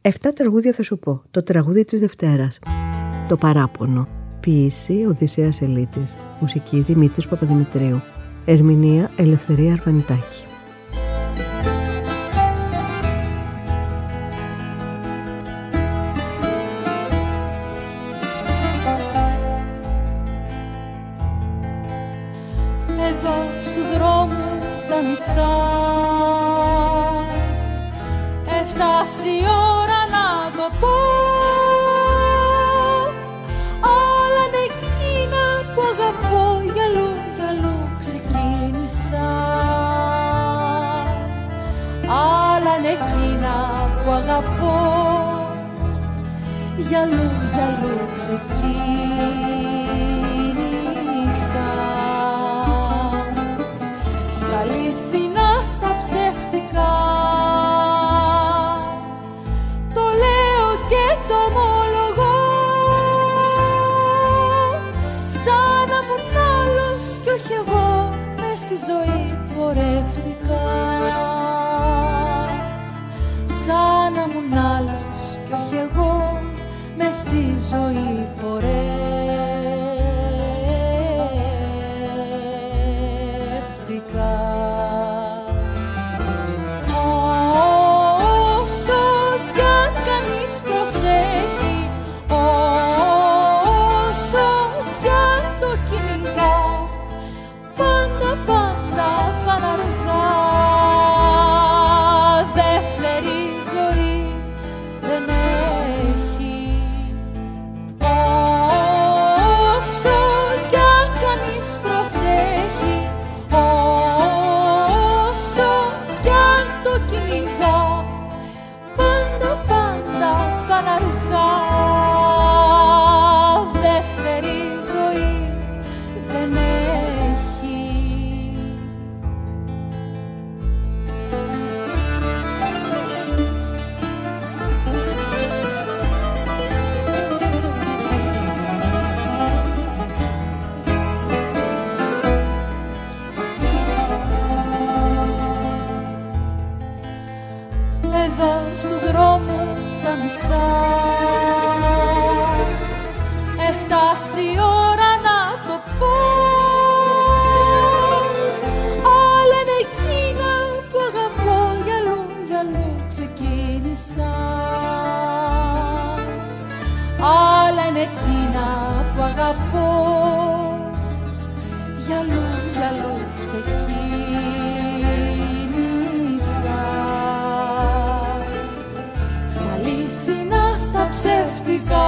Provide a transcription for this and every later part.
7 τραγούδια θα σου πω. Το τραγούδι της Δευτέρας. Το παράπονο. Ποίηση Οδυσσέας Ελίτης. Μουσική Δημήτρης Παπαδημητρίου. Ερμηνεία Ελευθερία Αρβανιτάκη. Εδώ στου δρόμου τα μισά έφτασε η ώρα να το πω. Όλα είναι εκείνα που αγαπώ, γυαλού, γυαλού ξεκίνησα. Όλα είναι εκείνα που αγαπώ, γυαλού, γυαλού ξεκίνησα. Στα αλήθινα, στα ψεύτικα, το λέω και το ομολογώ, σαν να ήμουν άλλος κι όχι εγώ, μες στη ζωή πορεύτηκα. Σαν να ήμουν άλλος κι όχι εγώ, μες στη ζωή πορεύτηκα. Όσο κι αν κανείς προσέχει, όσο κι αν το κυνηγά, πάντα, πάντα θα είναι αργά. Δεύτερη ζωή δεν έχει. Όσο κι αν κανείς προσέχει, όσο κι αν το κυνηγά, πάντα, πάντα θα είναι αργά. Δεύτερη ζωή δεν έχει. Εδώ στου δρόμου τα μισά έφτασε η ώρα να το πω. Όλα είναι εκείνα που αγαπώ, γυαλού, γυαλού ξεκίνησα. Όλα είναι εκείνα που αγαπώ, γυαλού, γυαλού ξεκίνησα. Στα αλήθινα, στα ψεύτικα,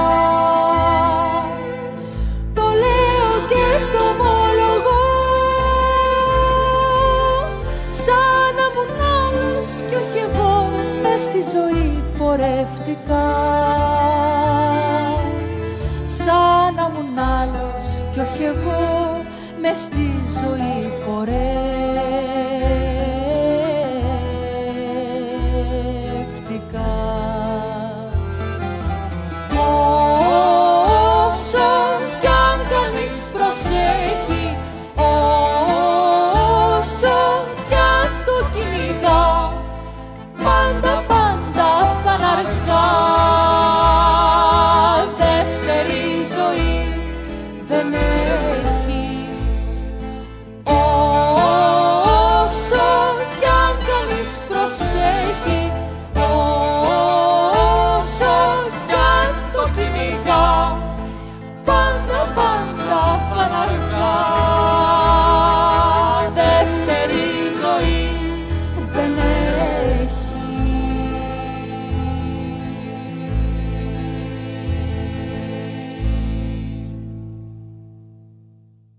το λέω και το ομολογώ, σαν να ήμουν άλλος κι όχι εγώ, μες στη ζωή πορεύτηκα. Σαν να ήμουν άλλος κι όχι εγώ, μες στη ζωή πορεύτηκα.